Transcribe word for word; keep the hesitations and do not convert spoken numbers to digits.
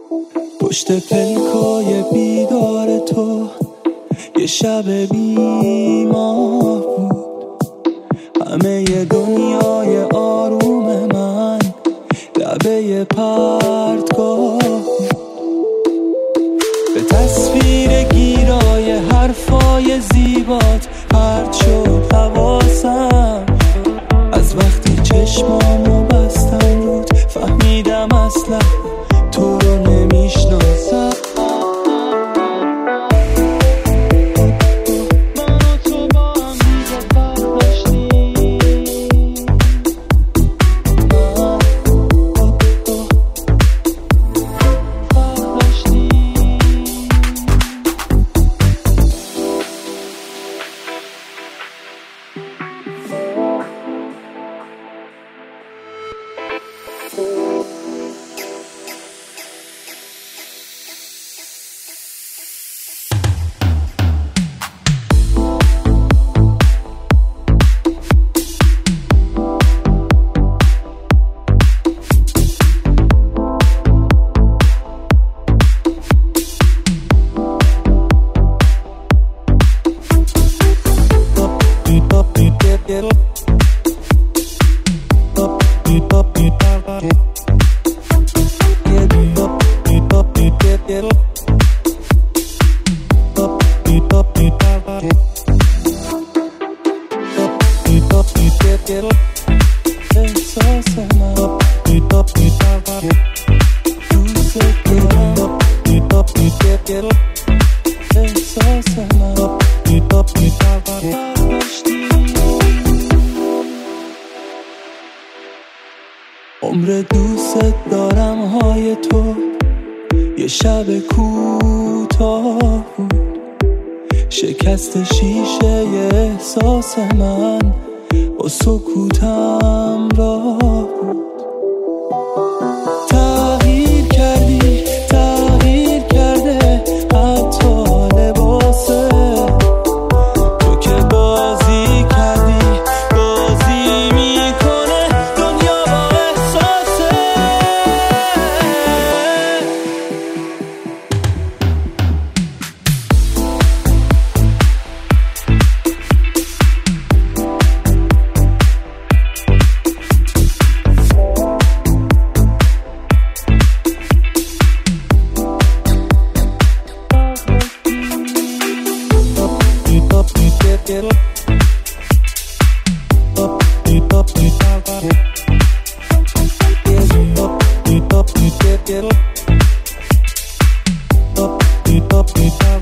پشت پلکای بیدار تو یه شب بیمار بود، همه ی دنیای آروم من لبه پرتگاه بود. به تصویر گیرای حرفای زیبات پرت شد حواسم، از وقتی چشمامو بستم رود فهمیدم اصلا تو رو نمیشناسم. عمر دوست دارم های تو یه شب کوتاه بود، شکست شیشه ی احساس من با سکوتم راه بود. تغییر کردی تغییر کرده حتی لباسه، تو که بازی کردی بازی میکنه دنیا با احساسه. Get up, up, get up, get up, get up, get up, get up, up, get up, get up.